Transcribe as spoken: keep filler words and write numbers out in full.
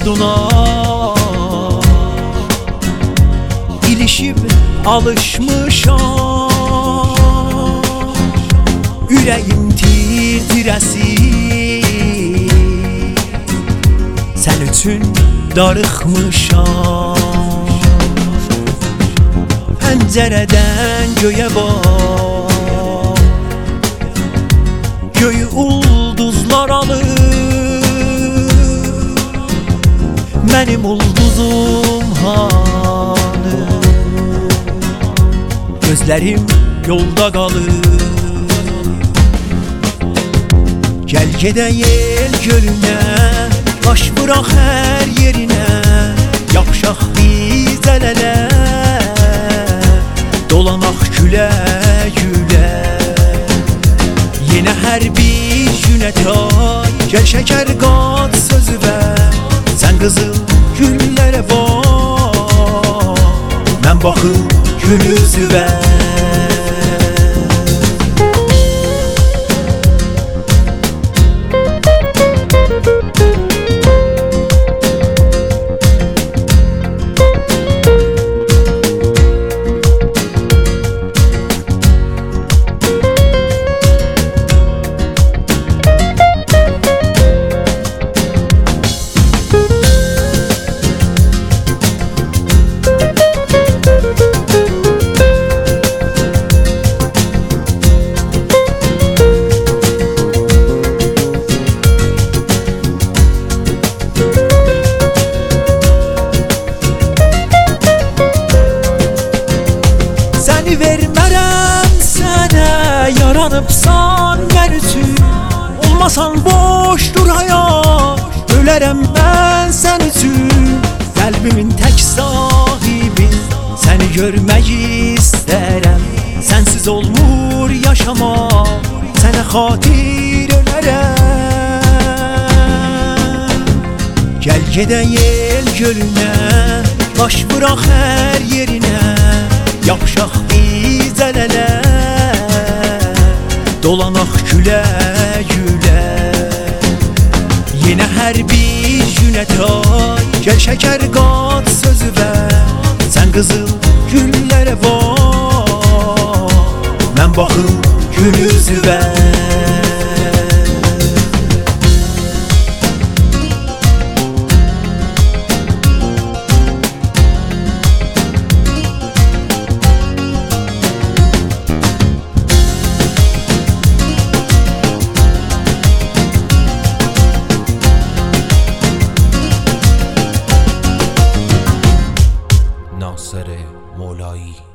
yurduna İlişib alışmışam, ürəyim tir-tirəsi, sən üçün darıxmışam. Pəncərədən göyə bax, göyü ulduzlar alır, mənim ulduzum hanı? Gözlərim yolda qalır. Gəl gedəyel gölünə, baş vuraq hər yerinə, yapışaq biz əl-ələ, dolanaq gülə-gülə. Yenə hər bir günə tay, gəl şəkər qat sözü ver, sən qızıl güllərə bax, mən baxım gül üzüvə. Vermərəm sənə, yaranıbsan mən üçün, olmasan boş dur həyat, ölərəm mən sən üçün. Qəlbimin tək sahibi, səni görmək istərəm, sənsiz olmur yaşamaq, sənə xatir ölərəm. Gəl gedəyel gölünə, baş vuraq hər yerinə, yapışaq biz əl-ələ, dolanaq gülə-gülə. Yenə hər bir günə tay, gəl şəkər qat sözü ver, sən qızıl güllərə bax, mən baxım gül üzüvə. ناصر مولایی.